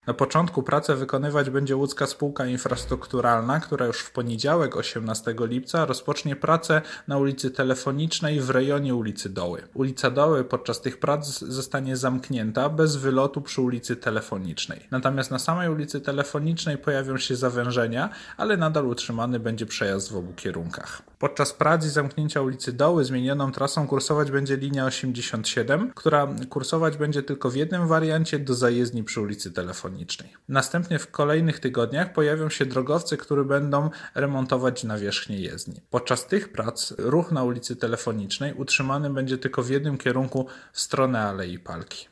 Na początku pracę wykonywać będzie łódzka spółka infrastrukturalna, która już w poniedziałek 18 lipca rozpocznie pracę na ulicy Telefonicznej w rejonie ulicy Doły. Ulica Doły podczas tych prac zostanie zamknięta bez wylotu przy ulicy Telefonicznej. Natomiast na samej ulicy Telefonicznej pojawią się zawężenia, ale nadal utrzymany będzie przejazd w obu kierunkach. Podczas prac i zamknięcia ulicy Doły zmienioną trasą kursować będzie linia 87, która kursować będzie tylko w jednym wariancie do zajezdni przy ulicy Telefonicznej. Następnie w kolejnych tygodniach pojawią się drogowcy, które będą remontować nawierzchnię jezdni. Podczas tych prac ruch na ulicy Telefonicznej utrzymany będzie tylko w jednym kierunku w stronę Alei Palki.